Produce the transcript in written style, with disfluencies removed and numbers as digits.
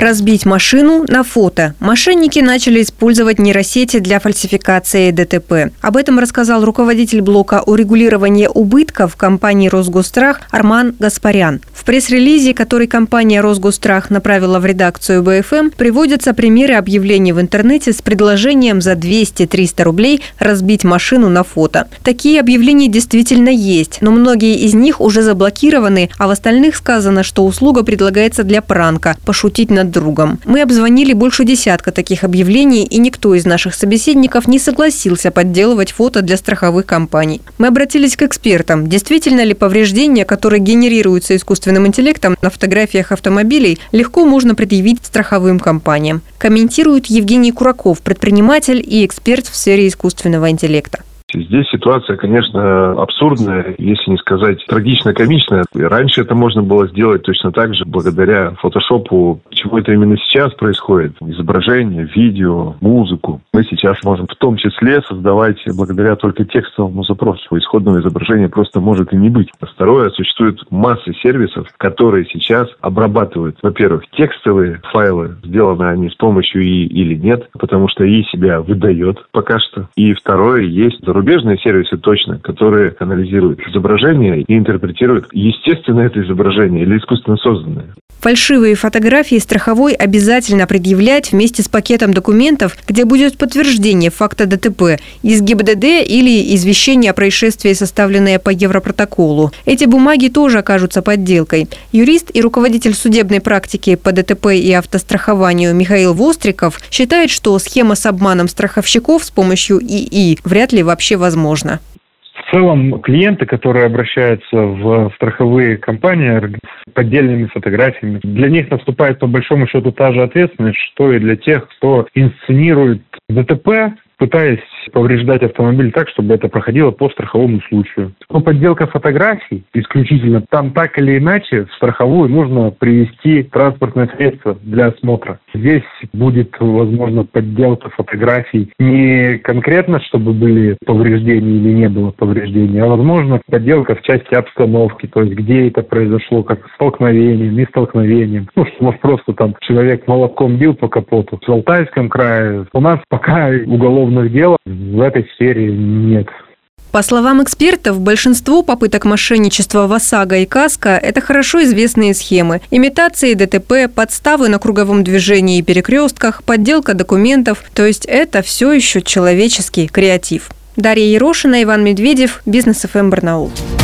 Разбить машину на фото. Мошенники начали использовать нейросети для фальсификации ДТП. Об этом рассказал руководитель блока урегулирования убытков компании «Росгосстрах» Арман Гаспарян. В пресс-релизе, который компания «Росгосстрах» направила в редакцию БФМ, приводятся примеры объявлений в интернете с предложением за 200-300 рублей разбить машину на фото. Такие объявления действительно есть, но многие из них уже заблокированы, а в остальных сказано, что услуга предлагается для пранка – пошутить над другом. Мы обзвонили больше десятка таких объявлений, и никто из наших собеседников не согласился подделывать фото для страховых компаний. Мы обратились к экспертам. Действительно ли повреждения, которые генерируются искусственным интеллектом на фотографиях автомобилей, легко можно предъявить страховым компаниям? Комментирует Евгений Кураков, предприниматель и эксперт в сфере искусственного интеллекта. Здесь ситуация, конечно, абсурдная, если не сказать трагично-комичная. Раньше это можно было сделать точно так же, благодаря фотошопу. Чего это именно сейчас происходит? Изображение, видео, музыку. Мы сейчас можем в том числе создавать благодаря только текстовому запросу. Исходного изображения просто может и не быть. Второе, существует масса сервисов, которые сейчас обрабатывают, во-первых, текстовые файлы, сделаны они с помощью ИИ или нет, потому что ИИ себя выдает пока что. И второе, есть зарубежные сервисы точно, которые анализируют изображение и интерпретируют, естественно это изображение или искусственно созданное. Фальшивые фотографии страховой обязательно предъявлять вместе с пакетом документов, где будет подтверждение факта ДТП, из ГИБДД или извещение о происшествии, составленное по Европротоколу. Эти бумаги тоже окажутся подделкой. Юрист и руководитель судебной практики по ДТП и автострахованию Михаил Востриков считает, что схема с обманом страховщиков с помощью ИИ вряд ли вообще возможна. В целом, клиенты, которые обращаются в страховые компании с поддельными фотографиями, для них наступает по большому счету та же ответственность, что и для тех, кто инсценирует ДТП, пытаясь повреждать автомобиль так, чтобы это проходило по страховому случаю. Но подделка фотографий исключительно, там так или иначе в страховую нужно привести транспортное средство для осмотра. Здесь будет, возможно, подделка фотографий не конкретно, чтобы были повреждения или не было повреждений, а, возможно, подделка в части обстановки, то есть где это произошло, как столкновение, не столкновение. Может, просто там человек молотком бил по капоту. В Алтайском крае у нас пока уголовных дел в этой сфере нет. По словам экспертов, большинство попыток мошенничества в ОСАГО и КАСКО – это хорошо известные схемы. Имитации ДТП, подставы на круговом движении и перекрестках, подделка документов. То есть это все еще человеческий креатив. Дарья Ерошина, Иван Медведев, Бизнес ФМ Барнаул.